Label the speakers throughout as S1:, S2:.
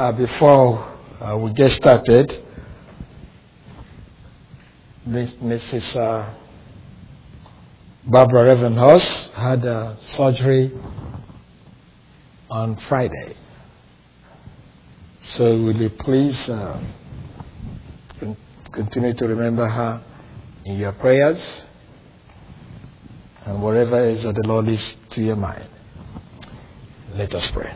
S1: Before we get started, Mrs. Barbara Ravenhurst had surgery on Friday. So will you please continue to remember her in your prayers and whatever it is that the Lord leads to your mind. Let us pray.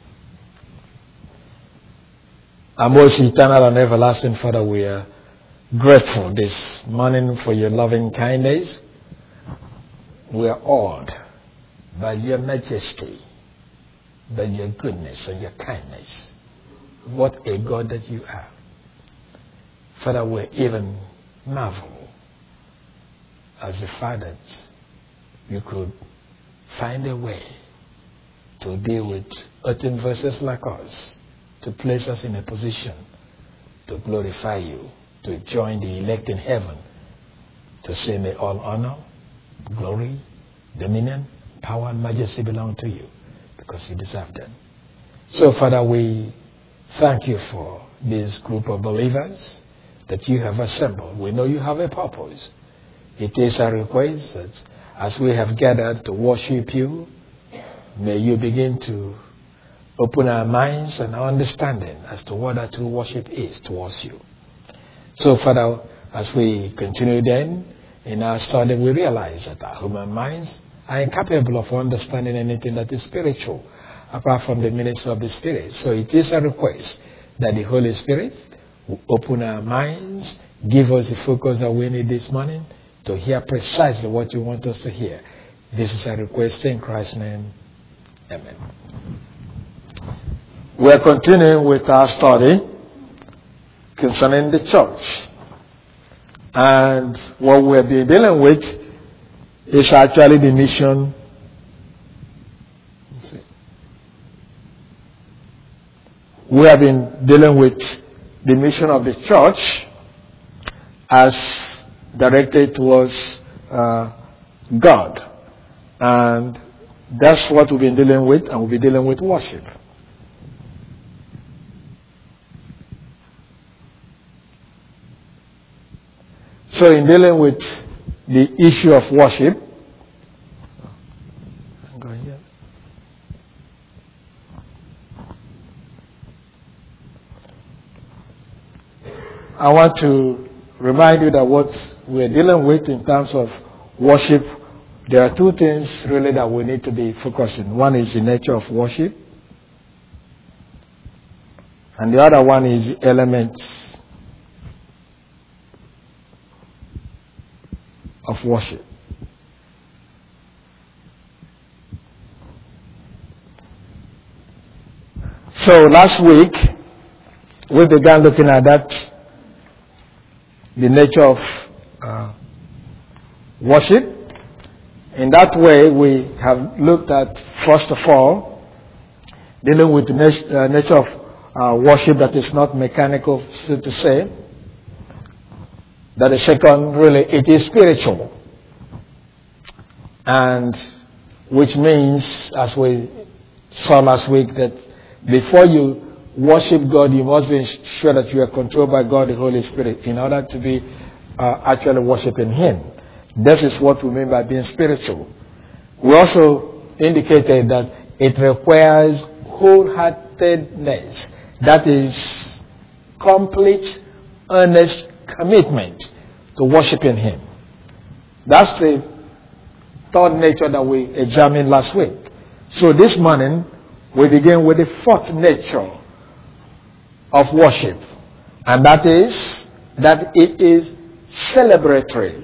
S1: Our most eternal and everlasting Father, we are grateful this morning for your loving kindness. We are awed by your majesty, by your goodness and your kindness. What a God that you are. Father, we even marvel as the fathers you could find a way to deal with earthen vessels like us, to place us in a position to glorify you, to join the elect in heaven, to say may all honor, glory, dominion, power and majesty belong to you because you deserve them. So Father, we thank you for this group of believers that you have assembled. We know you have a purpose. It is our request that as we have gathered to worship you, may you begin to open our minds and our understanding as to what our true worship is towards you. So, Father, as we continue then in our study, we realize that our human minds are incapable of understanding anything that is spiritual apart from the ministry of the Spirit. So it is a request that the Holy Spirit will open our minds, give us the focus that we need this morning to hear precisely what you want us to hear. This is a request in Christ's name. Amen. We are continuing with our study concerning the church. And what we'll be dealing with is actually the mission. We have been dealing with the mission of the church as directed towards God. And that's what we've been dealing with, and we'll be dealing with worship. So in dealing with the issue of worship, I want to remind you that what we're dealing with in terms of worship, there are two things really that we need to be focusing. One is the nature of worship, and the other one is the elements of worship. So last week, we began looking at that, the nature of worship. In that way, we have looked at, first of all, dealing with the nature of worship that is not mechanical, so to say. That the second, really, it is spiritual. And which means, as we saw last week, that before you worship God, you must be sure that you are controlled by God, the Holy Spirit, in order to be actually worshiping Him. This is what we mean by being spiritual. We also indicated that it requires wholeheartedness. That is complete, earnest commitment to worshiping Him. That's the third nature that we examined last week. So this morning, we begin with the fourth nature of worship. And that is that it is celebratory.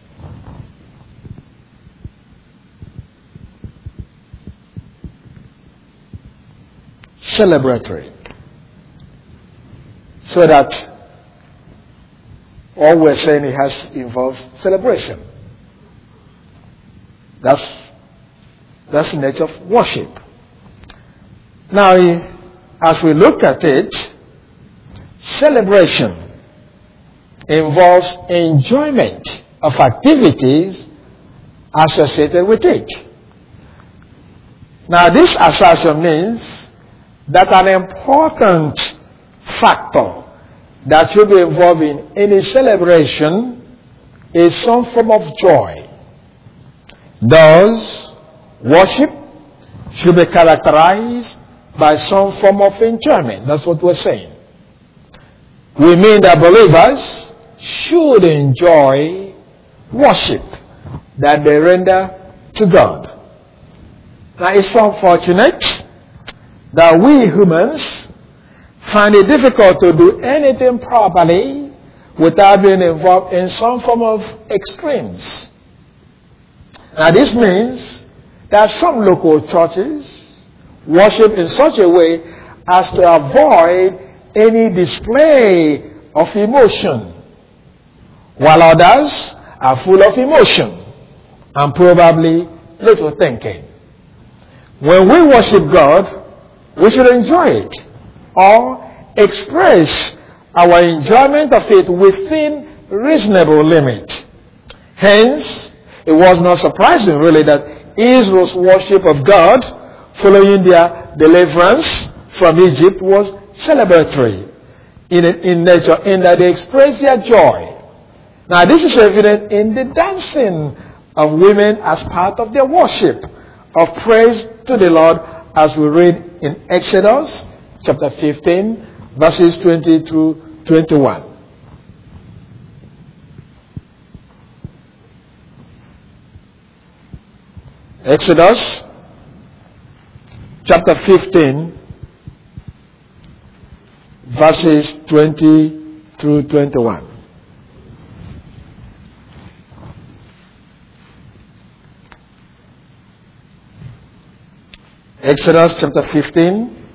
S1: Celebratory. So that all we're saying it involves celebration. That's the nature of worship. Now, as we look at it, celebration involves enjoyment of activities associated with it. Now, this assertion means that an important factor that should be involved in any celebration is some form of joy. Thus, worship should be characterized by some form of enjoyment. That's what we're saying. We mean that believers should enjoy worship that they render to God. Now, it's unfortunate that we humans find it difficult to do anything properly without being involved in some form of extremes. Now, this means that some local churches worship in such a way as to avoid any display of emotion, while others are full of emotion and probably little thinking. When we worship God, we should enjoy it or express our enjoyment of it within reasonable limit. Hence, it was not surprising really that Israel's worship of God following their deliverance from Egypt was celebratory in nature, in that they expressed their joy. Now, this is evident in the dancing of women as part of their worship of praise to the Lord, as we read in Exodus chapter 15, verses 20 through 21. Exodus chapter 15, verses 20 through 21. Exodus chapter 15,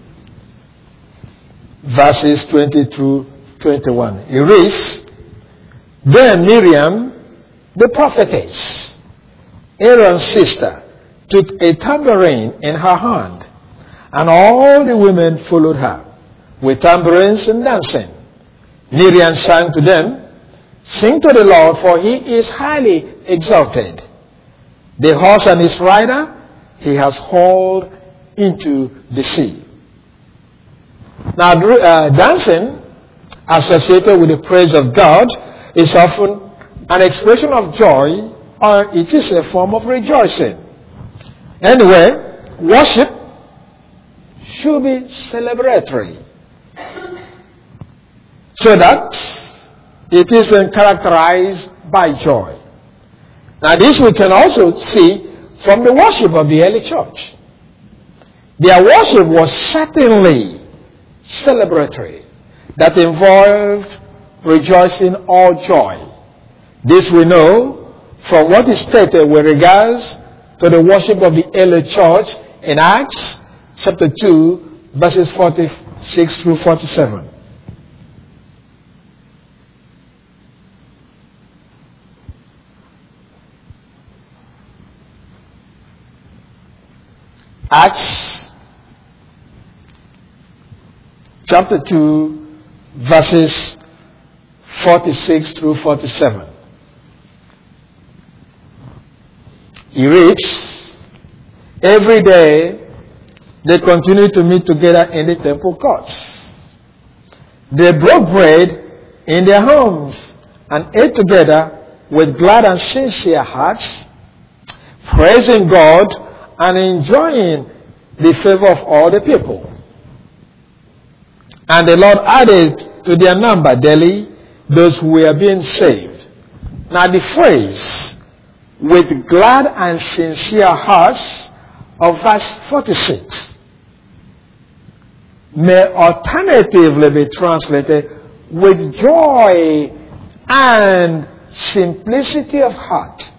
S1: verses 20 through 21. It reads, Then Miriam, the prophetess, Aaron's sister, took a tambourine in her hand, and all the women followed her with tambourines and dancing. Miriam sang to them, Sing to the Lord, for he is highly exalted. The horse and his rider he has hauled into the sea. Now, dancing associated with the praise of God is often an expression of joy, or it is a form of rejoicing. Anyway, worship should be celebratory, so that it is then characterized by joy. Now, this we can also see from the worship of the early church. Their worship was certainly celebratory, that involved rejoicing or joy. This we know from what is stated with regards to the worship of the early church in Acts chapter 2, verses 46 through 47. Acts chapter 2, verses 46 through 47. He reads, Every day they continued to meet together in the temple courts. They broke bread in their homes and ate together with glad and sincere hearts, praising God and enjoying the favor of all the people. And the Lord added to their number daily those who were being saved. Now the phrase, with glad and sincere hearts, of verse 46, may alternatively be translated with joy and simplicity of heart.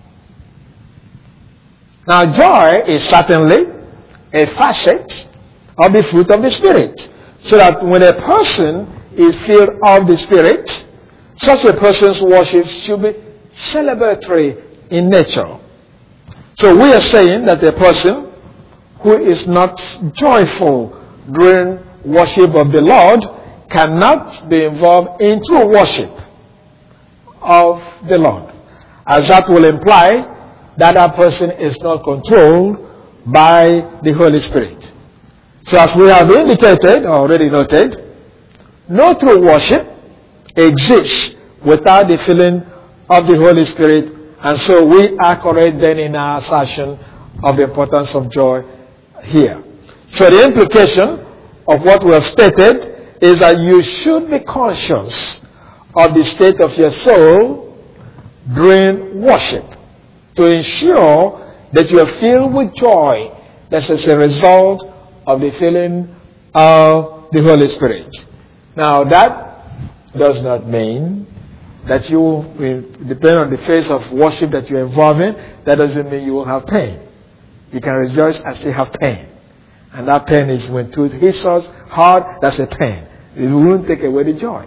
S1: Now, joy is certainly a facet of the fruit of the Spirit. So that when a person is filled of the Spirit, such a person's worship should be celebratory in nature. So we are saying that a person who is not joyful during worship of the Lord cannot be involved in true worship of the Lord, as that will imply that that person is not controlled by the Holy Spirit. So as we have indicated, already noted, no true worship exists without the filling of the Holy Spirit, and so we are correct then in our assertion of the importance of joy here. So the implication of what we have stated is that you should be conscious of the state of your soul during worship to ensure that you are filled with joy that's as a result of the filling of the Holy Spirit. Now that does not mean that you will depend on the phase of worship that you're involved in. That doesn't mean you will have pain. You can rejoice and still have pain. And that pain is when truth hits us hard, that's a pain. It won't take away the joy.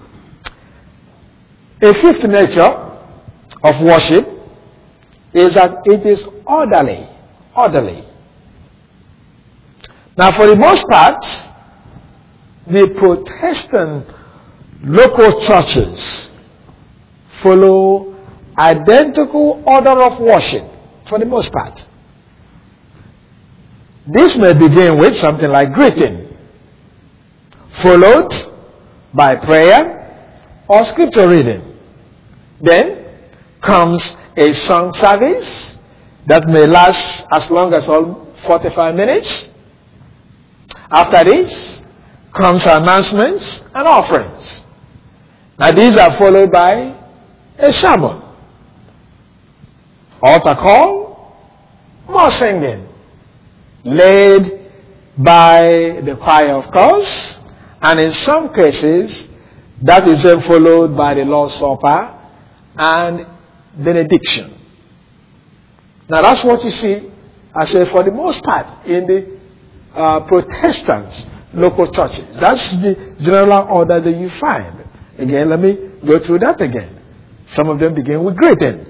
S1: A fifth nature of worship is that it is orderly. Orderly. Now for the most part, the Protestant local churches follow identical order of worship for the most part. This may begin with something like greeting, followed by prayer or scripture reading. Then comes a song service that may last as long as 45 minutes. After this comes announcements and offerings. Now these are followed by a sermon, altar call, more singing, led by the choir of course, and in some cases that is then followed by the Lord's Supper and benediction. Now that's what you see, I say, for the most part in the Protestant local churches. That's the general order that you find. Again, let me go through that again. Some of them begin with greeting.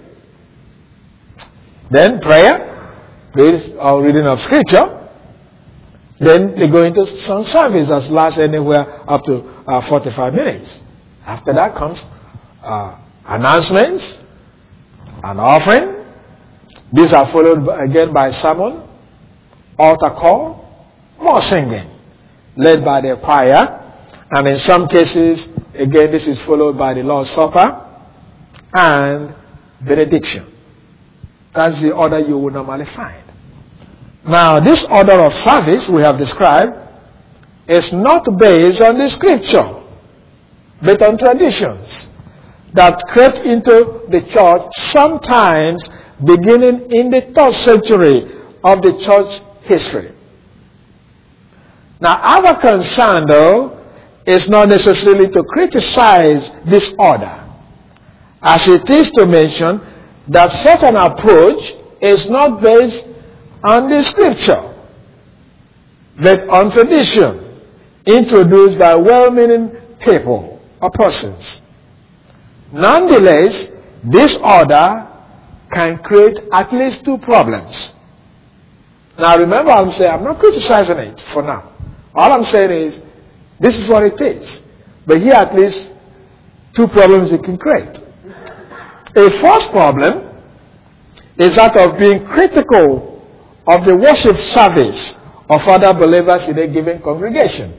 S1: Then prayer, or reading of scripture. Then they go into song service that lasts anywhere up to 45 minutes. After that comes announcements, an offering. These are followed again by sermon, altar call, more singing, led by the choir. And in some cases, again, this is followed by the Lord's Supper and benediction. That's the order you will normally find. Now, this order of service we have described is not based on the scripture, but on traditions that crept into the church sometimes beginning in the 3rd century of the church history. Now, our concern, though, is not necessarily to criticize this order, as it is to mention that such an approach is not based on the scripture, but on tradition introduced by well-meaning people or persons. Nonetheless, this order can create at least 2 problems. Now remember, I'm not criticizing it for now. All I'm saying is, this is what it is. But here at least 2 problems it can create. A first problem is that of being critical of the worship service of other believers in a given congregation.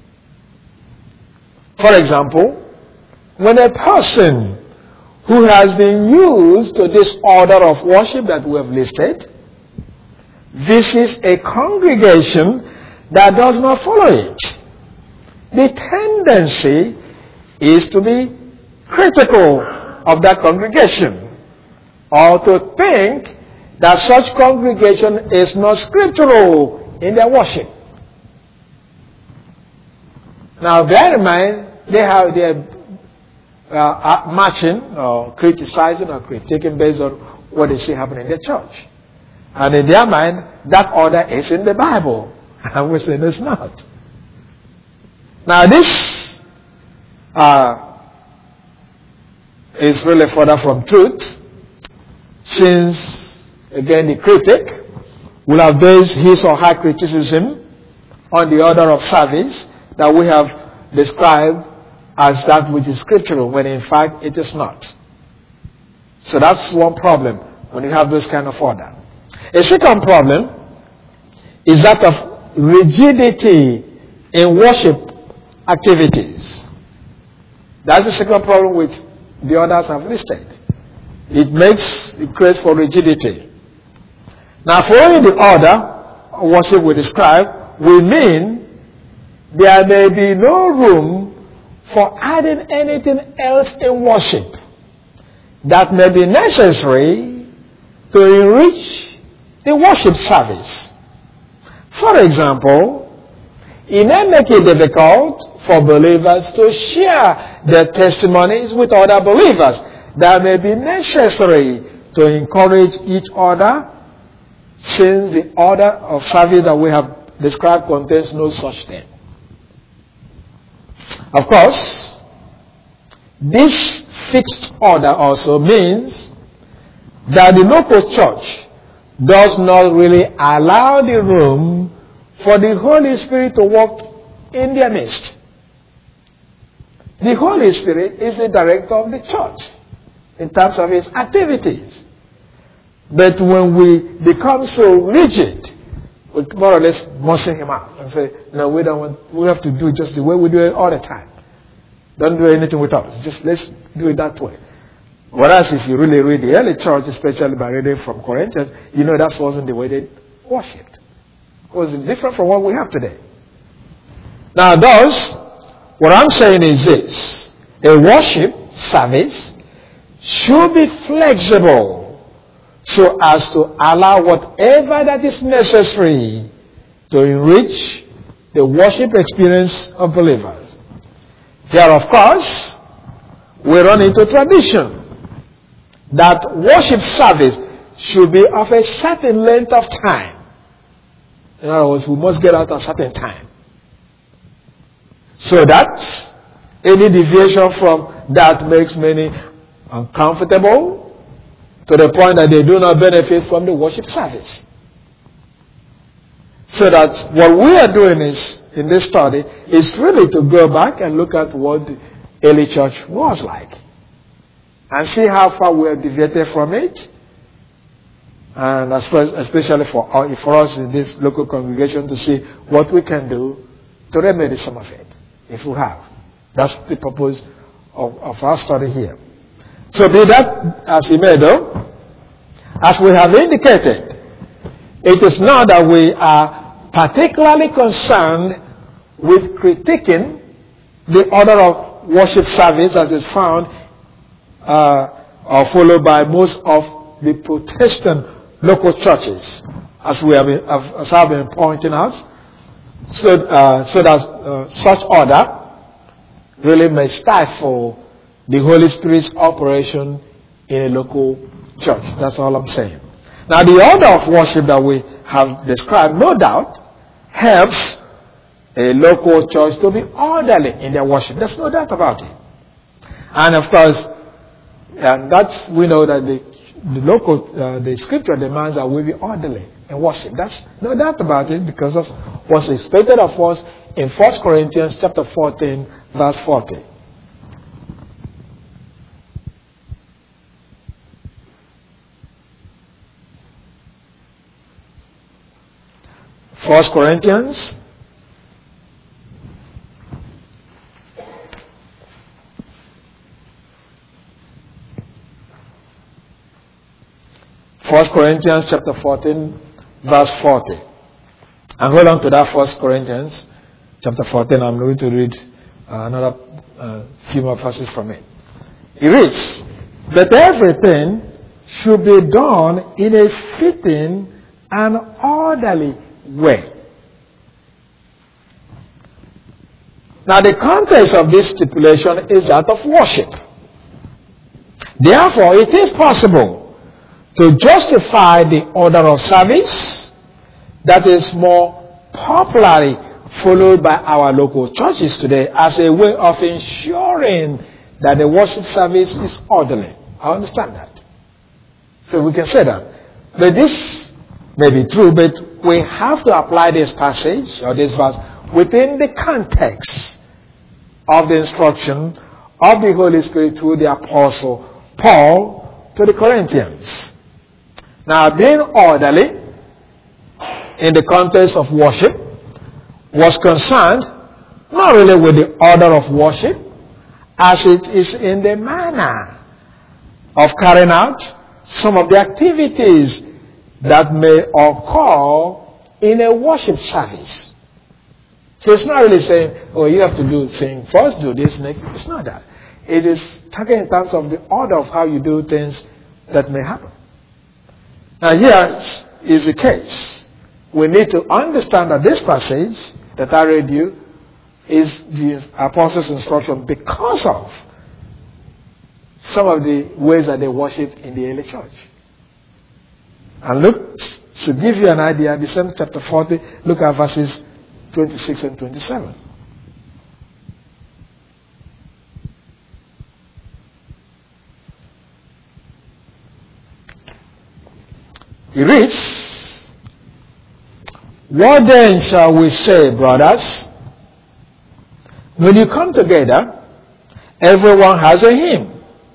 S1: For example, when a person who has been used to this order of worship that we have listed visits a congregation that does not follow it, the tendency is to be critical of that congregation, or to think that such congregation is not scriptural in their worship. Now bear in mind, they have their matching or criticizing or critiquing based on what they see happening in their church. And in their mind, that order is in the Bible. And we're saying it's not. Now this is really further from truth, since, again, the critic will have based his or her criticism on the order of service that we have described as that which is scriptural, when in fact it is not. So that's one problem when you have this kind of order. A second problem is that of rigidity in worship activities. That's the second problem with the others I've listed. It creates for rigidity. Now, following the order of worship we describe, we mean there may be no room for adding anything else in worship that may be necessary to enrich the worship service. For example, it may make it difficult for believers to share their testimonies with other believers that may be necessary to encourage each other, since the order of service that we have described contains no such thing. Of course, this fixed order also means that the local church does not really allow the room for the Holy Spirit to work in their midst. The Holy Spirit is the director of the church in terms of his activities. But when we become so rigid, we more or less muscle him out and say, no, we have to do it just the way we do it all the time. Don't do anything with us. Just let's do it that way. Whereas if you really read the early church, especially by reading from Corinthians, you know that wasn't the way they worshipped. It was different from what we have today. Now thus, what I'm saying is this. A worship service should be flexible so as to allow whatever that is necessary to enrich the worship experience of believers. Here, of course, we run into tradition that worship service should be of a certain length of time. In other words, we must get out at a certain time. So that any deviation from that makes many uncomfortable to the point that they do not benefit from the worship service. So that what we are doing is, in this study, is really to go back and look at what the early church was like. And see how far we have deviated from it. And especially for us in this local congregation to see what we can do to remedy some of it, if we have. That's the purpose of our study here. So be that as it may though, as we have indicated, it is not that we are particularly concerned with critiquing the order of worship service as is found or followed by most of the Protestant local churches, as I've been pointing out, so that such order really may stifle the Holy Spirit's operation in a local church. That's all I'm saying. Now, the order of worship that we have described, no doubt, helps a local church to be orderly in their worship. There's no doubt about it. And of course, we know that the scripture demands that we be orderly in worship. That's no doubt about it, because that's what's expected of us in 1 Corinthians chapter 14, verse 40. 1 Corinthians chapter 14, verse 40. And hold on to that 1 Corinthians chapter 14. I'm going to read another few more verses from it. It reads, "But everything should be done in a fitting and orderly way." Now, the context of this stipulation is that of worship. Therefore, it is possible to justify the order of service that is more popularly followed by our local churches today as a way of ensuring that the worship service is orderly. I understand that. So we can say that. But this may be true, but we have to apply this passage or this verse within the context of the instruction of the Holy Spirit through the Apostle Paul to the Corinthians. Now, being orderly in the context of worship was concerned not really with the order of worship, as it is in the manner of carrying out some of the activities that may occur in a worship service. So it's not really saying, oh, you have to sing first, do this next. It's not that. It is talking in terms of the order of how you do things that may happen. Now here is the case. We need to understand that this passage that I read you is the apostles' instruction because of some of the ways that they worshipped in the early church. And look, to give you an idea, the same chapter 40, look at verses 26 and 27. He reads, "What then shall we say, brothers? When you come together, everyone has a hymn,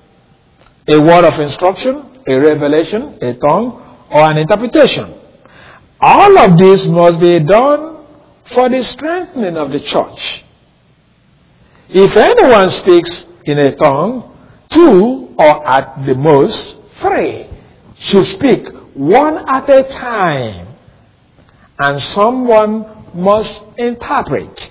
S1: a word of instruction, a revelation, a tongue, or an interpretation. All of this must be done for the strengthening of the church. If anyone speaks in a tongue, 2 or at the most 3 should speak one at a time, and someone must interpret."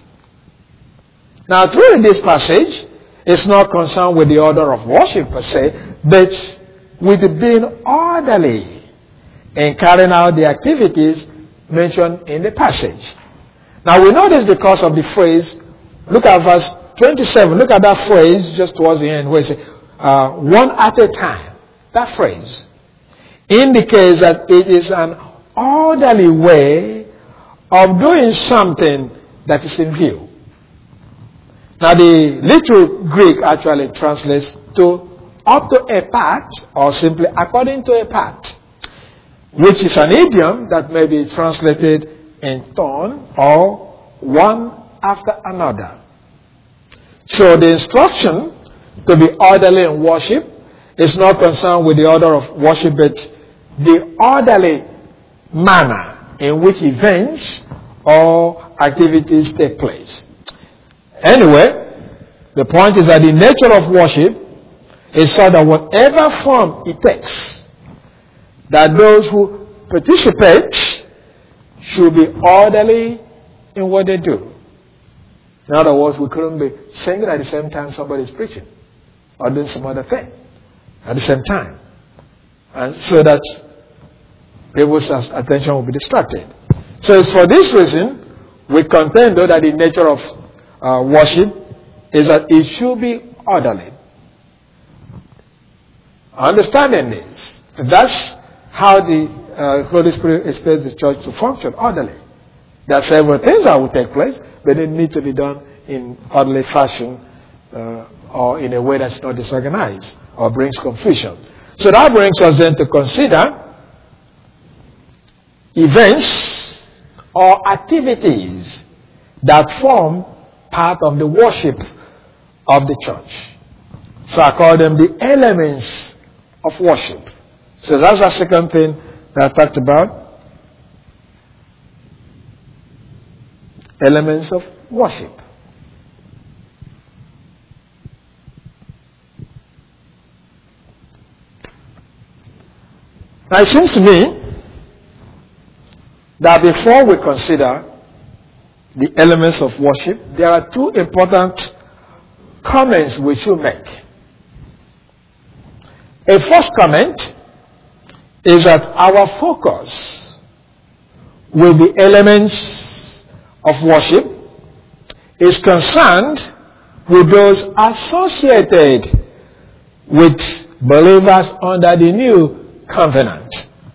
S1: Now, through this passage, it's not concerned with the order of worship per se, but with being orderly in carrying out the activities mentioned in the passage. Now, we know this because of the phrase. Look at verse 27. Look at that phrase just towards the end where it says, one at a time. That phrase indicates that it is an orderly way of doing something that is in view. Now, the literal Greek actually translates to up to a part, or simply according to a part, which is an idiom that may be translated in turn or one after another. So the instruction to be orderly in worship is not concerned with the order of worship, but the orderly manner in which events or activities take place. Anyway, the point is that the nature of worship is so that whatever form it takes, that those who participate should be orderly in what they do. In other words, we couldn't be singing at the same time somebody is preaching or doing some other thing at the same time. And so that people's attention will be distracted. So it's for this reason we contend, though, that the nature of worship is that it should be orderly. Understanding this, that's how the Holy Spirit expects the church to function orderly. There are several things that will take place, but they need to be done in orderly fashion or in a way that's not disorganized or brings confusion. So that brings us then to consider events or activities that form part of the worship of the church. So I call them the elements of worship. So that's the second thing that I talked about. Elements of worship. Now it seems to me that before we consider the elements of worship, there are 2 important comments we should make. A first comment is that our focus with the elements of worship is concerned with those associated with believers under the new covenant.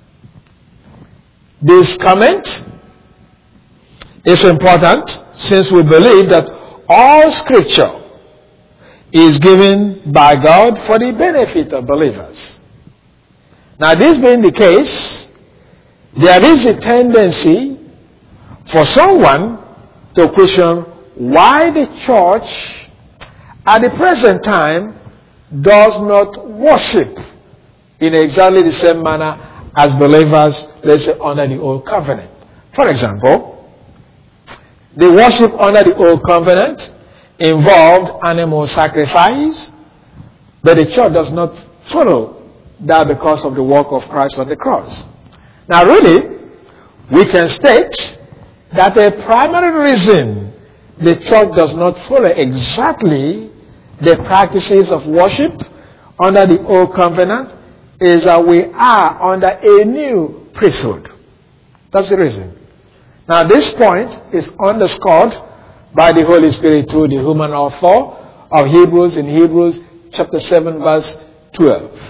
S1: This comment is important since we believe that all Scripture is given by God for the benefit of believers. Now, this being the case, there is a tendency for someone to question why the church at the present time does not worship in exactly the same manner as believers, let's say, under the old covenant. For example, The worship under the old covenant involved animal sacrifice, but the church does not follow that because of the work of Christ on the cross. Now really, we can state that the primary reason the church does not follow exactly the practices of worship under the old covenant is that we are under a new priesthood. That's the reason. Now this point is underscored by the Holy Spirit through the human author of Hebrews in Hebrews chapter 7 verse 12.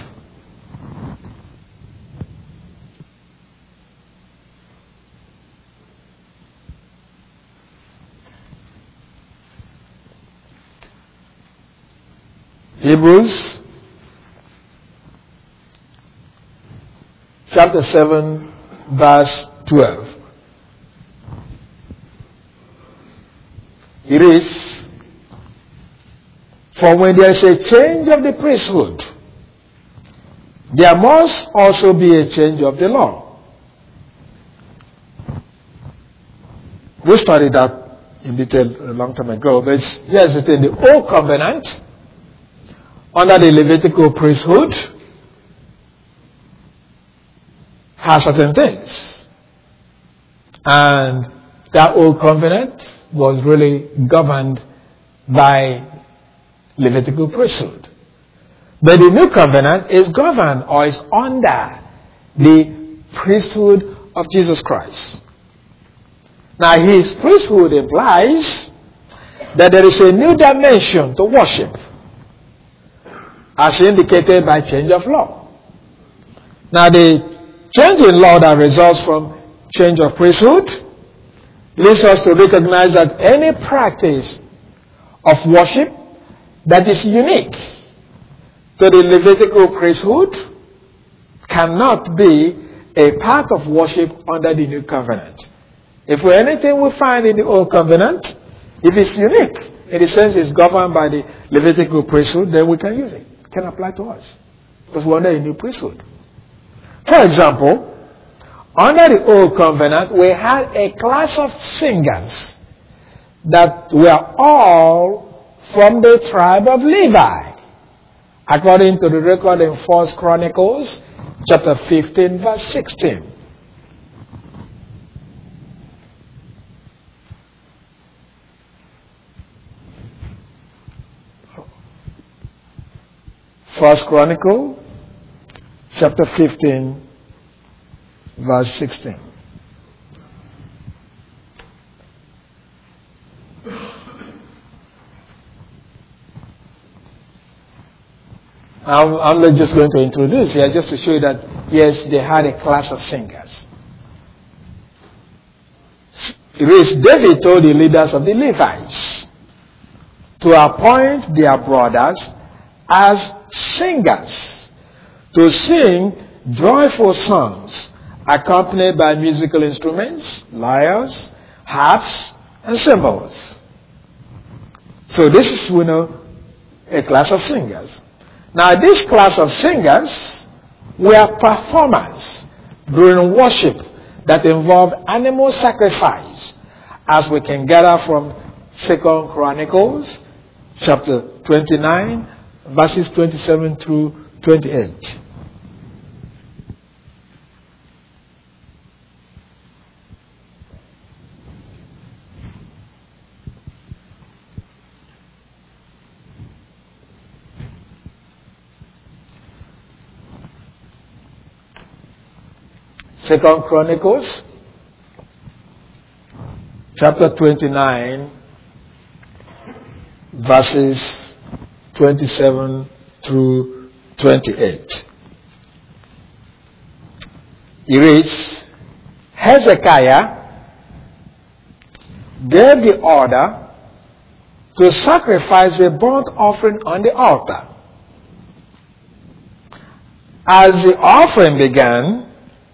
S1: Hebrews chapter 7 verse 12. It is, for when there is a change of the priesthood, there must also be a change of the law. We studied that in detail a long time ago, but yes, it's in the old covenant, under the Levitical priesthood, has certain things. And that old covenant was really governed by Levitical priesthood. But the new covenant is governed or is under the priesthood of Jesus Christ. Now his priesthood implies that there is a new dimension to worship, as indicated by change of law. Now the change in law that results from change of priesthood leads us to recognize that any practice of worship that is unique to the Levitical priesthood cannot be a part of worship under the new covenant. If anything we find in the old covenant, if it's unique, in the sense it's governed by the Levitical priesthood, then we can use it. It can apply to us, because we're under a new priesthood. For example, under the old covenant, we had a class of singers that were all from the tribe of Levi, according to the record in 1 Chronicles chapter 15 verse 16. First Chronicle chapter 15 verse 16. I'm not just going to introduce here, just to show you that, yes, they had a class of singers. David told the leaders of the Levites to appoint their brothers as singers to sing joyful songs accompanied by musical instruments, lyres, harps, and cymbals. So this is, a class of singers. Now this class of singers were performers during worship that involved animal sacrifice, as we can gather from 2 Chronicles chapter 29 verses 27 through 28. Second Chronicles chapter 29 verses 27 through 28. It reads, Hezekiah gave the order to sacrifice the burnt offering on the altar. As the offering began,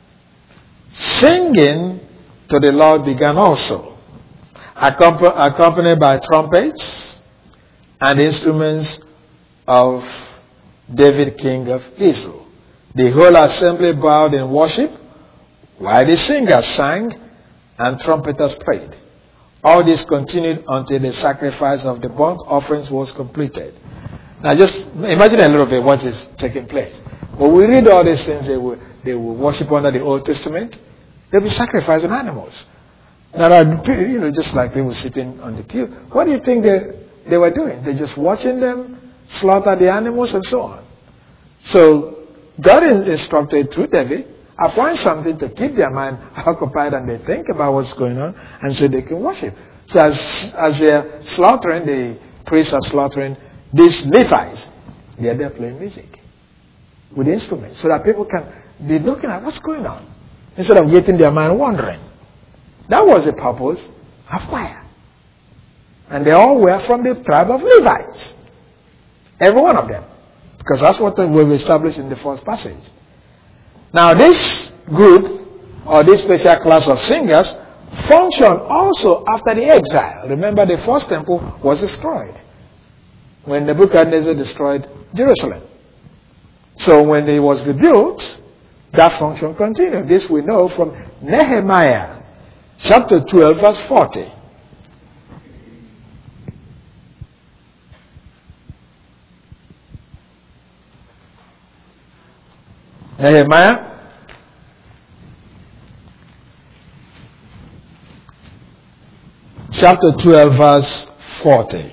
S1: singing to the Lord began also, accompanied by trumpets and instruments of David, king of Israel. The whole assembly bowed in worship, while the singers sang and trumpeters played. All this continued until the sacrifice of the burnt offerings was completed. Now just imagine a little bit what is taking place. When we read all these things, they will worship under the Old Testament. They'll be sacrificing animals. Now, just like people sitting on the pew. What do you think they were doing? They're just watching them slaughter the animals and so on. So God is instructed through David, appoint something to keep their mind occupied and they think about what's going on, and so they can worship. So as they're slaughtering, the priests are slaughtering these Levites, they're there playing music with instruments so that people can be looking at what's going on instead of getting their mind wandering. That was the purpose of choir. And they all were from the tribe of Levites. Every one of them. Because that's what we've established in the first passage. Now this group, or this special class of singers, functioned also after the exile. Remember, the first temple was destroyed when Nebuchadnezzar destroyed Jerusalem. So when it was rebuilt, that function continued. This we know from Nehemiah chapter 12 verse 40. Nehemiah chapter 12 verse 40.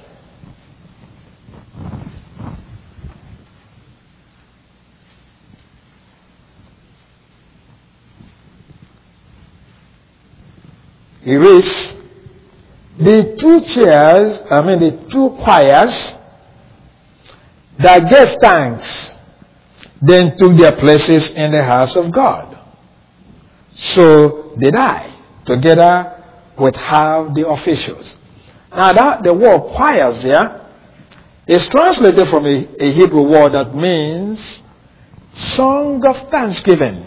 S1: He reads, the two choirs that gave thanks then took their places in the house of God. So did I, together with half the officials. Now the word choirs there is translated from a Hebrew word that means song of thanksgiving.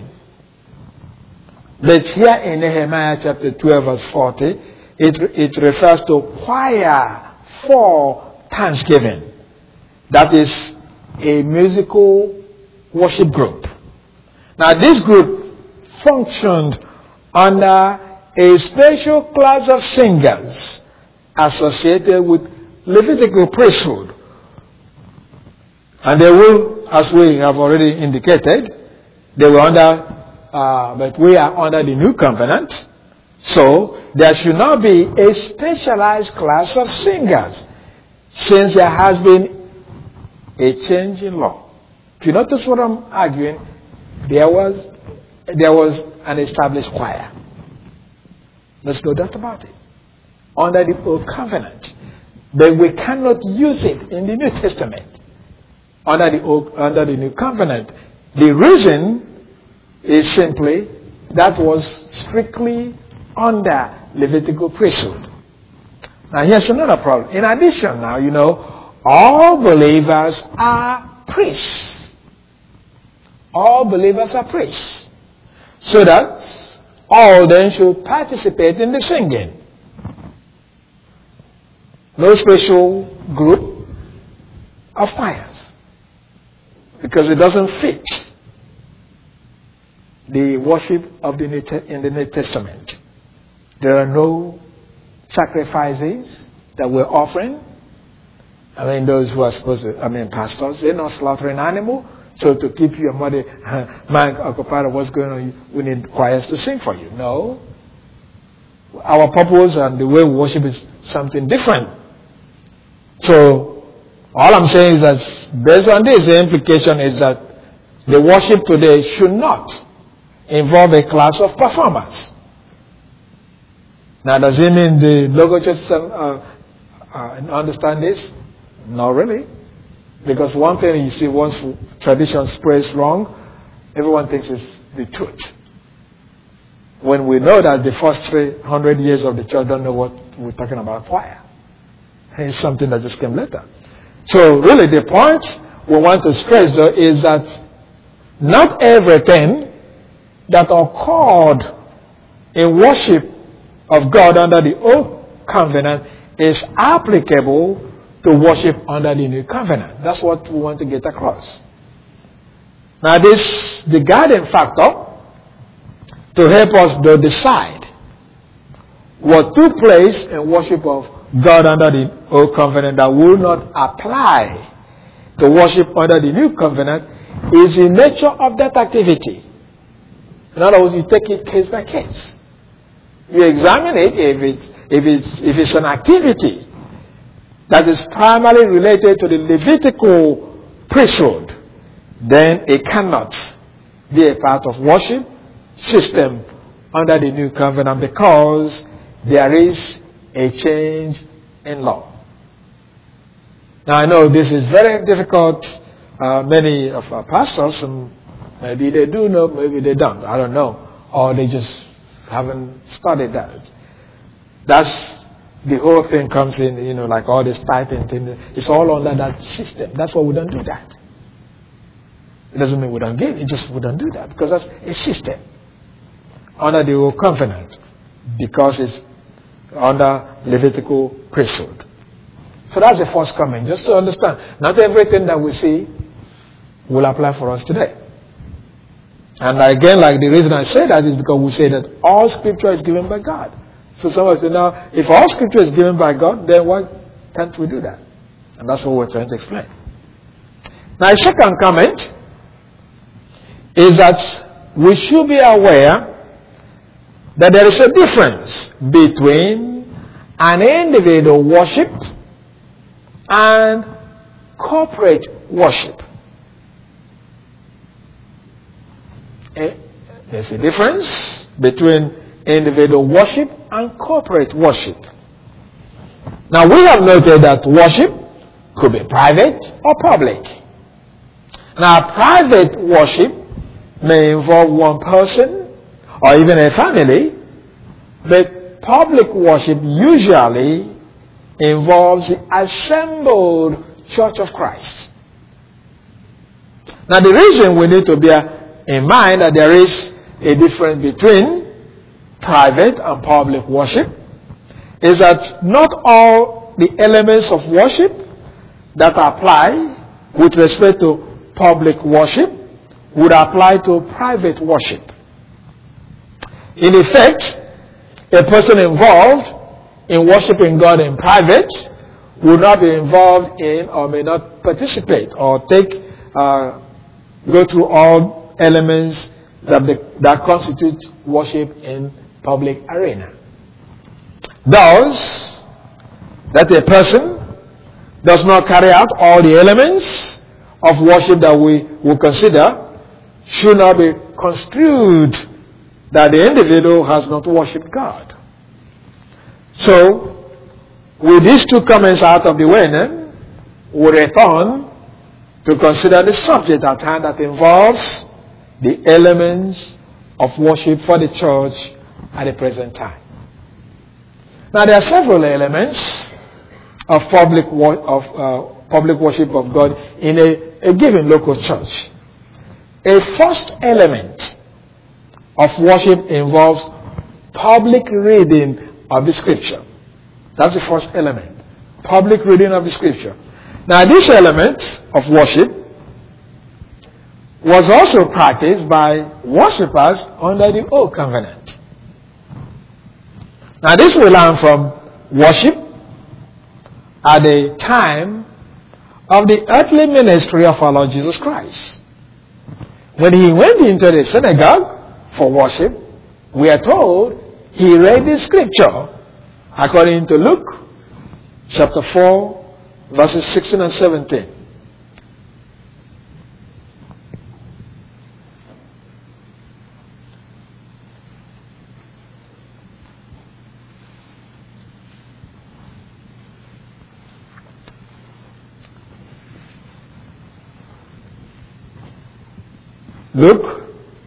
S1: But here in Nehemiah chapter 12 verse 40, it refers to choir for thanksgiving. That is a musical worship group. Now this group functioned under a special class of singers associated with Levitical priesthood. And they will, as we have already indicated, they were under but we are under the new covenant, so there should not be a specialized class of singers, since there has been a change in law. If you notice what I'm arguing, there was an established choir. There's no doubt about it. Under the old covenant, but we cannot use it in the New Testament. Under the new covenant, the reason is simply that was strictly under Levitical priesthood. Now here's another problem. In addition now, all believers are priests. All believers are priests. So that all then should participate in the singing. No special group of choirs. Because it doesn't fit the worship of in the New Testament. There are no sacrifices that we're offering. Those who are supposed to, pastors, they're not slaughtering animal. So to keep your mind occupied with what's going on, we need choirs to sing for you. No. Our purpose and the way we worship is something different. So all I'm saying is that based on this, the implication is that the worship today should not involve a class of performers. Now, does it mean the local churches understand this? Not really. Because one thing you see, once tradition spreads wrong, everyone thinks it's the truth. When we know that the first 300 years of the church don't know what we're talking about choir. It's something that just came later. So really the point we want to stress though is that not everything that occurred in worship of God under the old covenant is applicable to worship under the new covenant. That's what we want to get across. Now the guiding factor to help us to decide what took place in worship of God under the old covenant that will not apply to worship under the new covenant is the nature of that activity. In other words, you take it case by case. You examine it if it's an activity that is primarily related to the Levitical priesthood, then it cannot be a part of worship system under the new covenant because there is a change in law. Now I know this is very difficult. Many of our pastors, maybe they do know, maybe they don't. I don't know. Or they just haven't studied that. That's the whole thing comes in, like all this typing thing. It's all under that system. That's why we don't do that. It doesn't mean we don't give. It just we don't do that because that's a system under the old covenant because it's under Levitical priesthood. So that's the first comment. Just to understand, not everything that we see will apply for us today. And again, like the reason I say that is because we say that all scripture is given by God. So someone say, now, if all scripture is given by God, then why can't we do that? And that's what we're trying to explain. Now, a second comment is that we should be aware that there is a difference between an individual worship and corporate worship. There's a difference between individual worship and corporate worship. Now we have noted that worship could be private or public. Now private worship may involve one person or even a family, but public worship usually involves the assembled Church of Christ. Now the reason we need to bear in mind that there is a difference between private and public worship is that not all the elements of worship that apply with respect to public worship would apply to private worship. In effect, a person involved in worshiping God in private will not be involved in or may not participate or go through all elements that constitute worship in public arena. Thus, that a person does not carry out all the elements of worship that we will consider should not be construed that the individual has not worshipped God. So, with these two comments out of the way, then, we return to consider the subject at hand that involves the elements of worship for the church at the present time. Now, there are several elements of public worship of God in a given local church. A first element of worship involves public reading of the Scripture. That's the first element. Public reading of the Scripture. Now, this element of worship was also practiced by worshippers under the Old Covenant. Now, this we learn from worship at the time of the earthly ministry of our Lord Jesus Christ. When he went into the synagogue for worship, we are told he read the Scripture according to Luke chapter 4 verses 16 and 17. Luke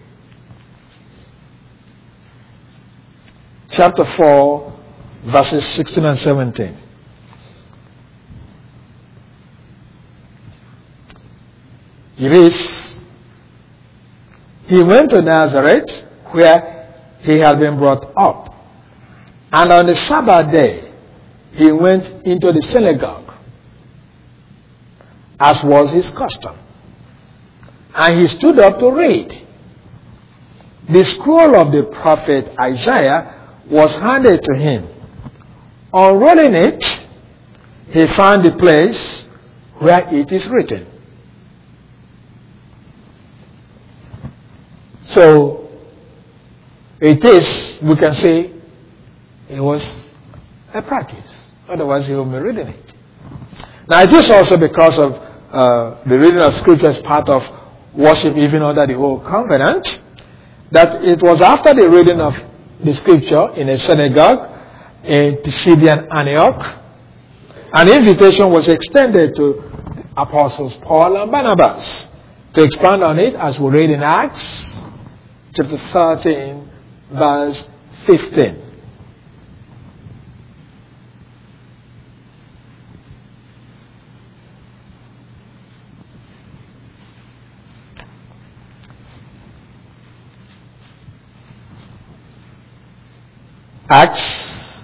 S1: chapter 4 verses 16 and 17. It reads, he went to Nazareth where he had been brought up. And on the Sabbath day, he went into the synagogue, as was his custom. And he stood up to read. The scroll of the prophet Isaiah was handed to him. Unrolling it, he found the place where it is written. So, it is, we can say, it was a practice. Otherwise, he wouldn't be reading it. Now, it is also because of the reading of Scripture as part of worship, even under the Old Covenant, that it was after the reading of the Scripture in a synagogue in Pisidian Antioch, an invitation was extended to the apostles Paul and Barnabas to expand on it, as we read in Acts chapter 13, verse 15. Acts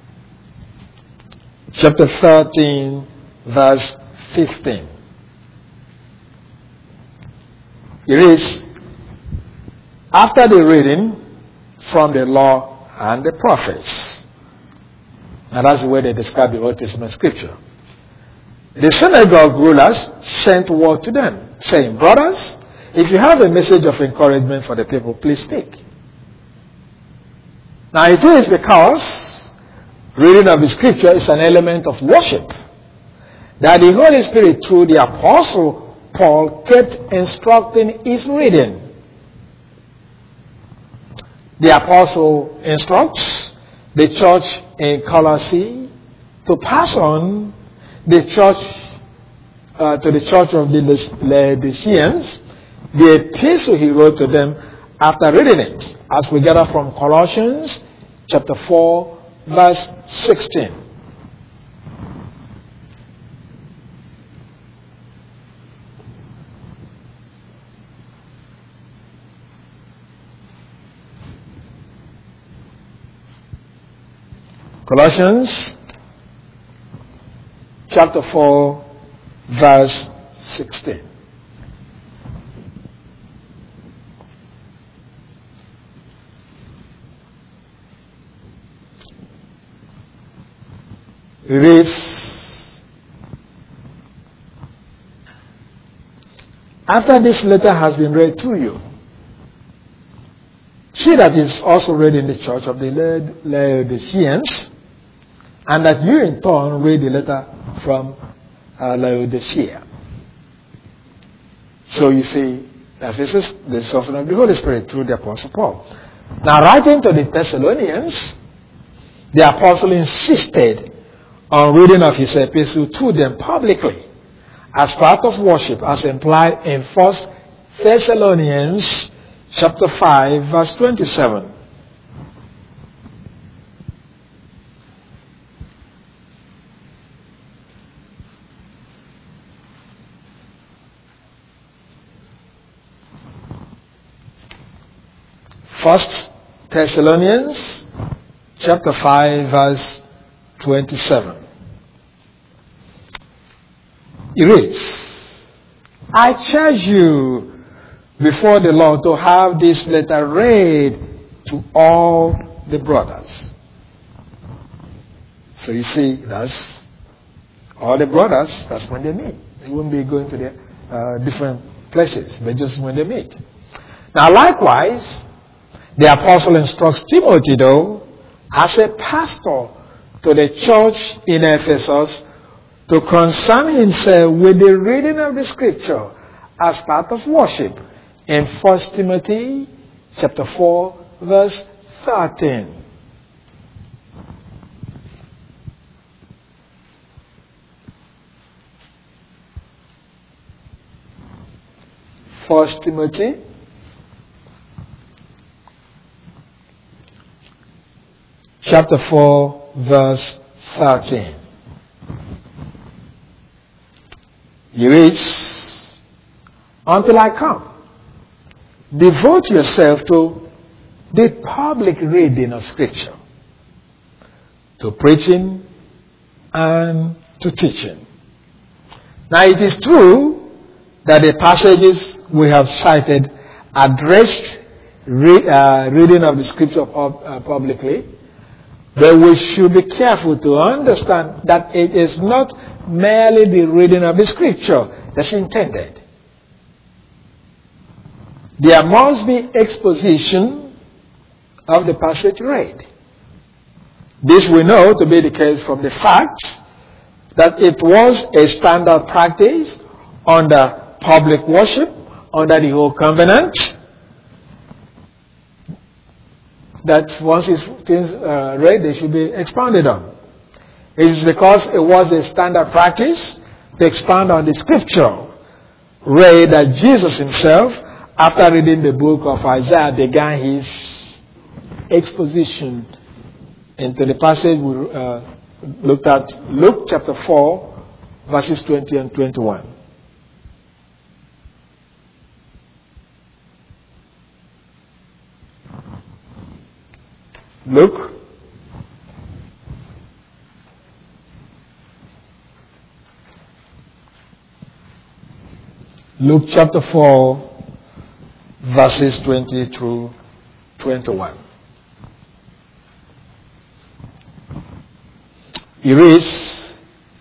S1: chapter 13, verse 15. It reads, after the reading from the law and the prophets. And that's the way they describe the Old Testament scripture. The synagogue rulers sent word to them, saying, brothers, if you have a message of encouragement for the people, please speak. Now it is because reading of the scripture is an element of worship that the Holy Spirit, through the apostle Paul, kept instructing his reading. The apostle instructs the church in Colossae to pass on the church to the church of the Laodiceans the epistle he wrote to them after reading it, as we gather from Colossians chapter 4, verse 16. Colossians chapter 4, verse 16. It reads, after this letter has been read to you, see that it is also read in the church of the Laodiceans, and that you in turn read the letter from Laodicea. So you see, that this is the instruction of the Holy Spirit through the Apostle Paul. Now, writing to the Thessalonians, the Apostle insisted on reading of his epistle to them publicly as part of worship, as implied in 1 Thessalonians chapter 5, verse 27. First Thessalonians chapter 5, verse 27. It reads, I charge you before the Lord to have this letter read to all the brothers. So you see, that's all the brothers, that's when they meet. They won't be going to the different places, but just when they meet. Now likewise, the apostle instructs Timothy, though, as a pastor to the church in Ephesus, to concern himself with the reading of the scripture as part of worship in 1 Timothy chapter 4, verse 13. First Timothy chapter 4, verse 13. He reads, until I come, devote yourself to the public reading of Scripture, to preaching and to teaching. Now it is true that the passages we have cited addressed reading of the Scripture publicly But we should be careful to understand that it is not merely the reading of the scripture that's intended. There must be exposition of the passage read. This we know to be the case from the fact that it was a standard practice under public worship, under the Old Covenant, that once things read, they should be expounded on. It is because it was a standard practice to expound on the scripture read that Jesus himself, after reading the book of Isaiah, began his exposition into the passage we looked at, Luke chapter 4, verses 20 and 21. Luke chapter 4, verses 20 through 21. He reads,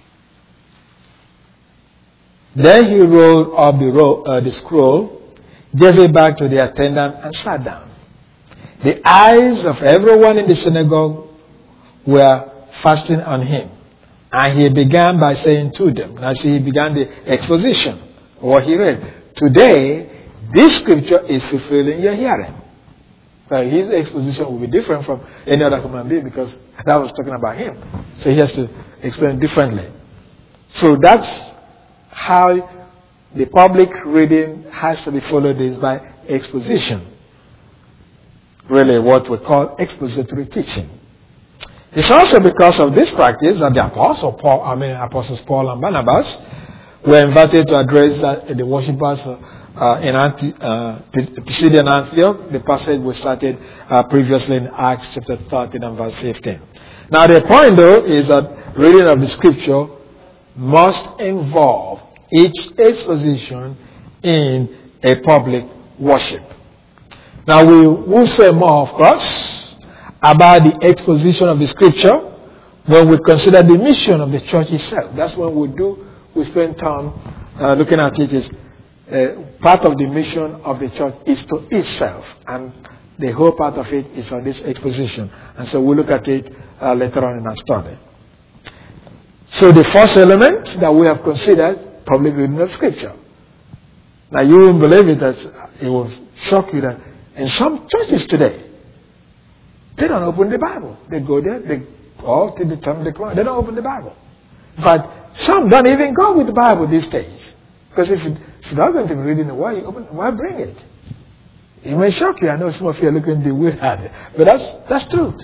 S1: "Then he rolled up the scroll, gave it back to the attendant, and sat down. The eyes of everyone in the synagogue were fastened on him. And he began by saying to them," now see, he began the exposition of what he read. "Today, this scripture is fulfilled in your hearing." His exposition will be different from any other human being because that was talking about him. So he has to explain differently. So that's how the public reading has to be followed, is by exposition. Really what we call expository teaching. It's also because of this practice that the Apostles Paul and Barnabas were invited to address the worshippers in Pisidian Antioch, the passage we started previously in Acts chapter 13 and verse 15. Now the point though is that reading of the scripture must involve each exposition in a public worship. Now we will say more, of course, about the exposition of the scripture when we consider the mission of the church itself. That's when we spend time looking at it. Is part of the mission of the church is to itself, and the whole part of it is on this exposition. And so we'll look at it later on in our study. So the first element that we have considered, public reading of scripture. Now you won't believe it, that it will shock you that in some churches today, they don't open the Bible. They go there, they go till the time they come out. They don't open the Bible. But some don't even go with the Bible these days. Because if you're not going to be reading it, why bring it? It may shock you. I know some of you are looking the weird at it. But that's truth.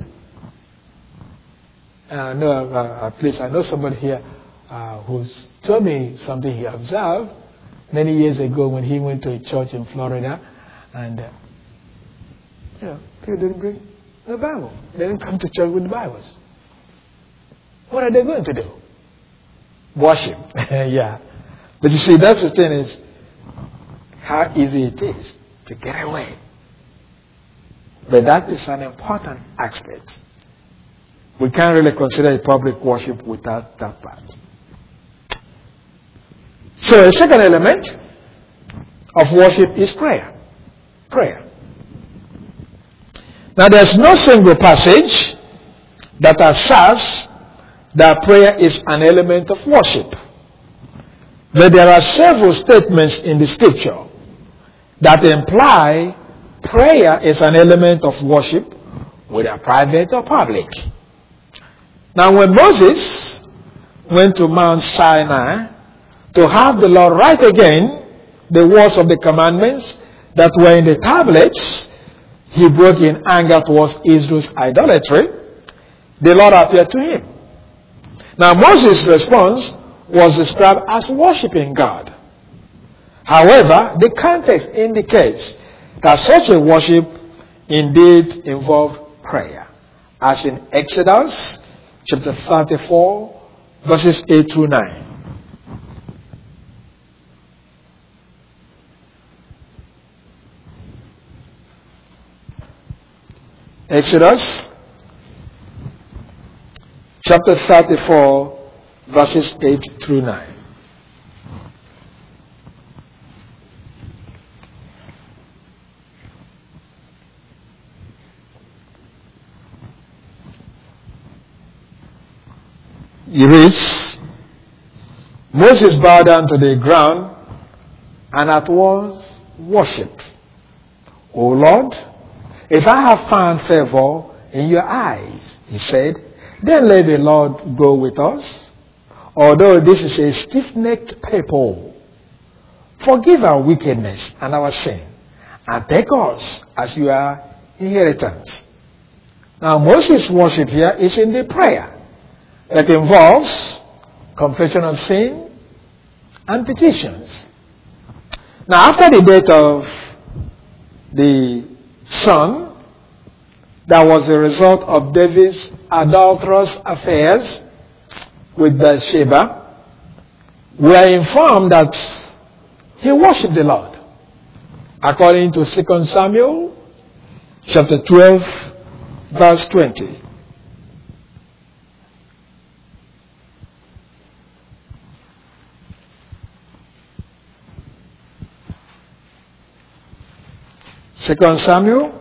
S1: I know somebody here who's told me something he observed many years ago when he went to a church in Florida, and people didn't bring the Bible. They didn't come to church with the Bibles. What are they going to do? Worship. Yeah. But you see, that's the thing, is how easy it is to get away. But that is an important aspect. We can't really consider a public worship without that part. So a second element of worship is prayer. Prayer. Now there's no single passage that asserts that prayer is an element of worship. But there are several statements in the scripture that imply prayer is an element of worship, whether private or public. Now when Moses went to Mount Sinai to have the Lord write again the words of the commandments that were in the tablets, he broke in anger towards Israel's idolatry. The Lord appeared to him. Now Moses' response was described as worshiping God. However, the context indicates that such a worship indeed involved prayer, as in Exodus chapter 34, verses 8 through 9. Exodus chapter 34, verses 8 through 9. He reads, Moses bowed down to the ground and at once worshipped. O Lord, if I have found favor in your eyes, he said, then let the Lord go with us. Although this is a stiff-necked people, forgive our wickedness and our sin, and take us as your inheritance. Now Moses' worship here is in the prayer that involves confession of sin and petitions. Now after the death of the son, that was the result of David's adulterous affairs with Bathsheba, we are informed that he worshipped the Lord. According to 2 Samuel chapter 12, verse 20. Second Samuel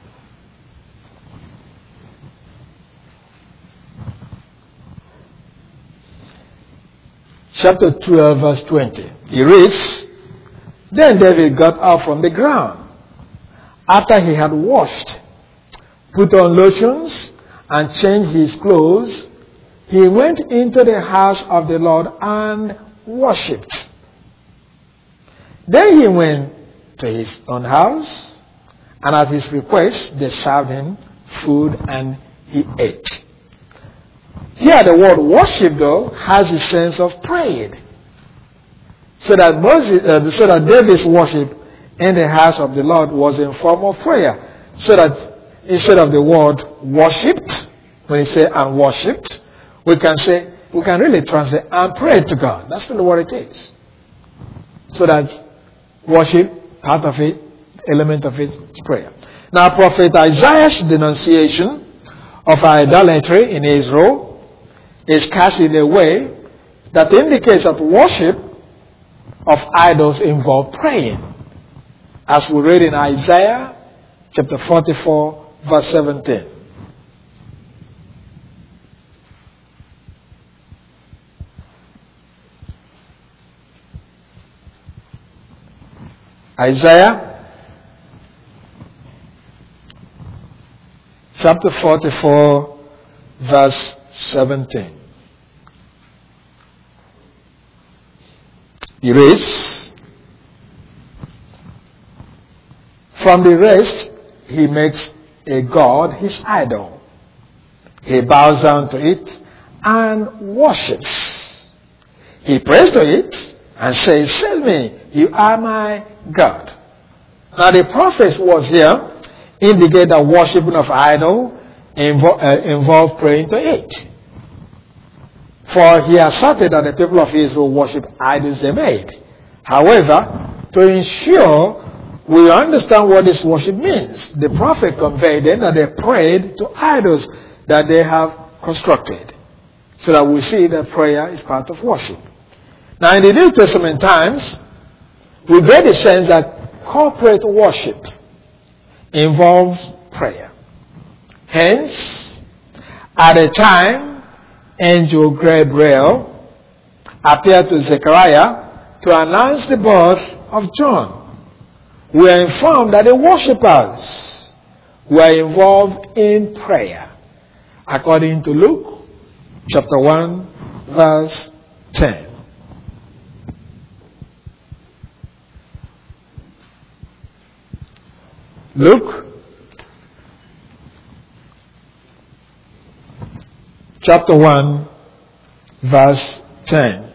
S1: chapter 12, verse 20. He reads, Then David got up from the ground after he had washed, put on lotions, and changed his clothes. He went into the house of the Lord and worshipped. Then he went to his own house, and at his request, they served him food and he ate. Here the word worship, though, has a sense of praying. So that David's worship in the house of the Lord was in form of prayer. So that instead of the word worshipped, when he said and worshipped, we can really translate and pray to God. That's really what it is. So that worship, part of it, element of it is prayer. Now, Prophet Isaiah's denunciation of idolatry in Israel is cast in a way that indicates that worship of idols involve praying. As we read in Isaiah chapter 44, verse 17. Isaiah chapter 44, verse 17. He reads, From the rest he makes a god his idol. He bows down to it and worships. He prays to it and says, Save me, you are my God. Now the prophet's words here indicate that worshiping of idol involve praying to it. For he asserted that the people of Israel worship idols they made. However, to ensure we understand what this worship means, the prophet conveyed then that they prayed to idols that they have constructed. So that we see that prayer is part of worship. Now in the New Testament times, we get the sense that corporate worship involves prayer. Hence, at a time, Angel Gabriel appeared to Zechariah to announce the birth of John. We are informed that the worshippers were involved in prayer, according to Luke chapter 1, verse 10. Luke chapter 1, verse 10.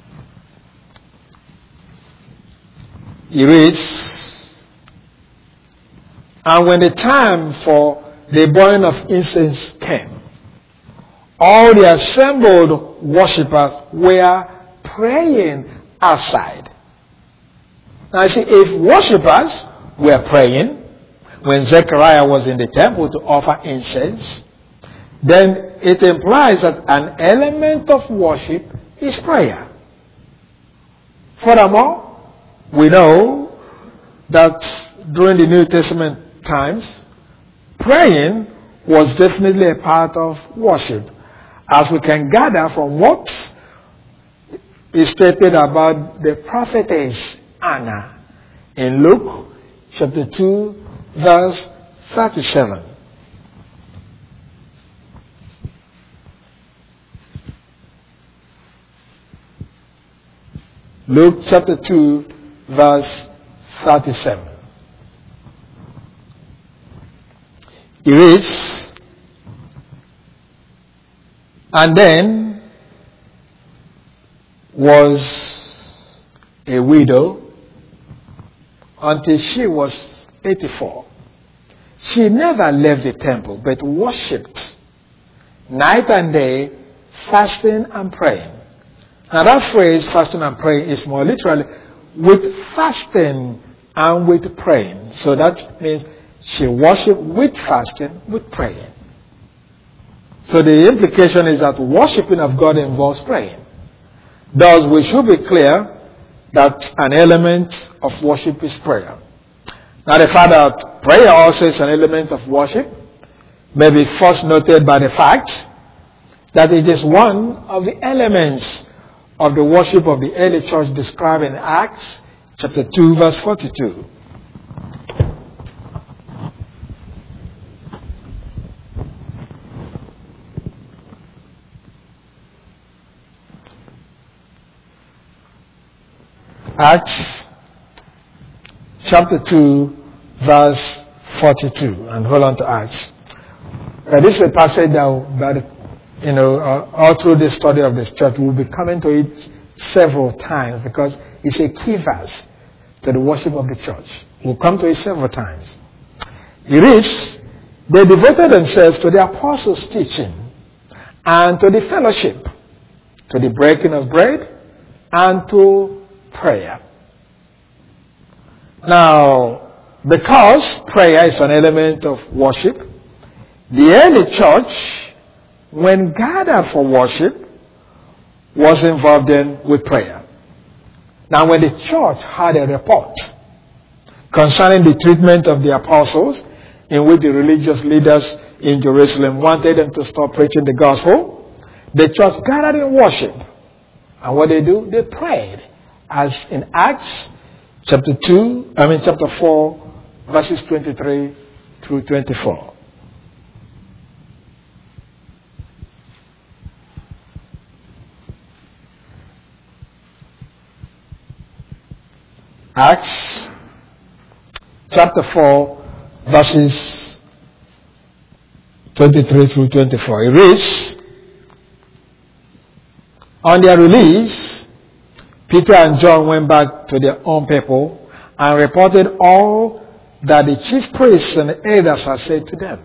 S1: He reads, And when the time for the burning of incense came, all the assembled worshippers were praying outside. Now you see, if worshippers were praying when Zechariah was in the temple to offer incense, then it implies that an element of worship is prayer. Furthermore, we know that during the New Testament times, praying was definitely a part of worship, as we can gather from what is stated about the prophetess Anna in Luke chapter 2, verse 37. Luke chapter 2, verse 37. It reads, and then was a widow until she was 84. She never left the temple, but worshipped night and day, fasting and praying. Now that phrase, fasting and praying, is more literally with fasting and with praying. So that means she worshipped with fasting, with praying. So the implication is that worshiping of God involves praying. Thus, we should be clear that an element of worship is prayer. Now, the fact that prayer also is an element of worship may be first noted by the fact that it is one of the elements of the worship of the early church described in Acts chapter 2, verse 42. Acts chapter 2, verse 42. And hold on to Acts. This is a passage that all through the study of this church, we'll be coming to it several times because it's a key verse to the worship of the church. We'll come to it several times. It reads, they devoted themselves to the apostles' teaching and to the fellowship, to the breaking of bread, and to prayer. Now, because prayer is an element of worship, the early church, when gathered for worship, was involved with prayer. Now, when the church had a report concerning the treatment of the apostles, in which the religious leaders in Jerusalem wanted them to stop preaching the gospel, the church gathered in worship. And what they do? They prayed. As in Acts chapter 4, verses 23 through 24. Acts chapter 4, verses 23 through 24. It reads, on their release, Peter and John went back to their own people and reported all that the chief priests and elders had said to them.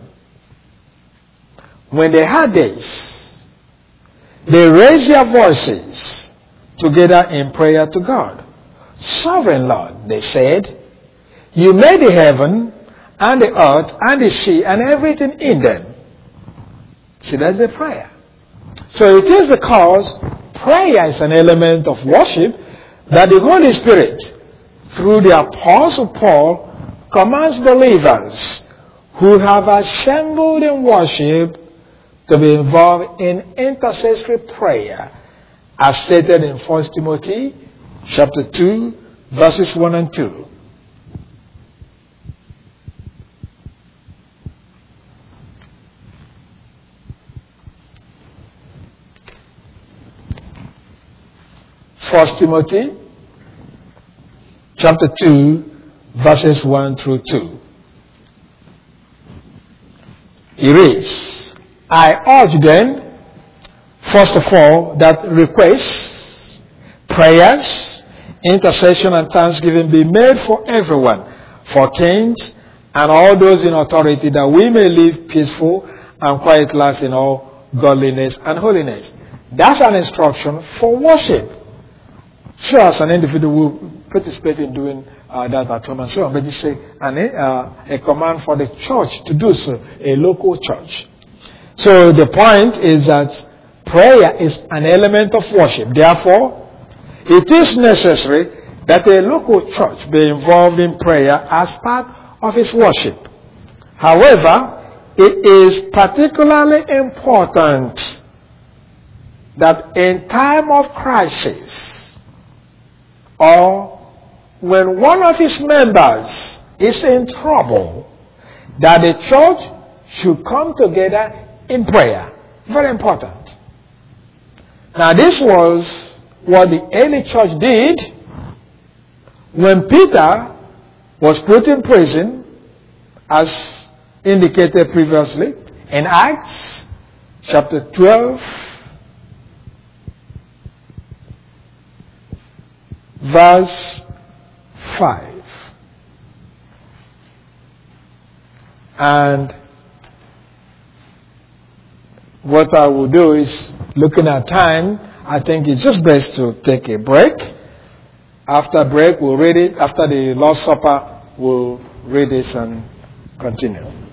S1: When they heard this, they raised their voices together in prayer to God. Sovereign Lord, they said, you made the heaven and the earth and the sea and everything in them. See, that's the prayer. So it is because prayer is an element of worship that the Holy Spirit, through the Apostle Paul, commands believers who have assembled in worship to be involved in intercessory prayer, as stated in 1 Timothy chapter 2, verses 1 and 2. First Timothy chapter 2, verses 1 through 2. He reads, I urge then, first of all, that requests, prayers, intercession and thanksgiving be made for everyone, for kings and all those in authority, that we may live peaceful and quiet lives in all godliness and holiness. That's an instruction for worship. Sure, as an individual will participate in doing that at home and so on, but it's a command for the church to do so, a local church. So the point is that prayer is an element of worship. Therefore, it is necessary that a local church be involved in prayer as part of its worship. However, it is particularly important that in time of crisis or when one of its members is in trouble, that the church should come together in prayer. Very important. Now this was what the early church did when Peter was put in prison, as indicated previously in Acts chapter 12 verse 5. And what I will do is, looking at time, I think it's just best to take a break. After break, we'll read it. After the Lord's Supper, we'll read this and continue.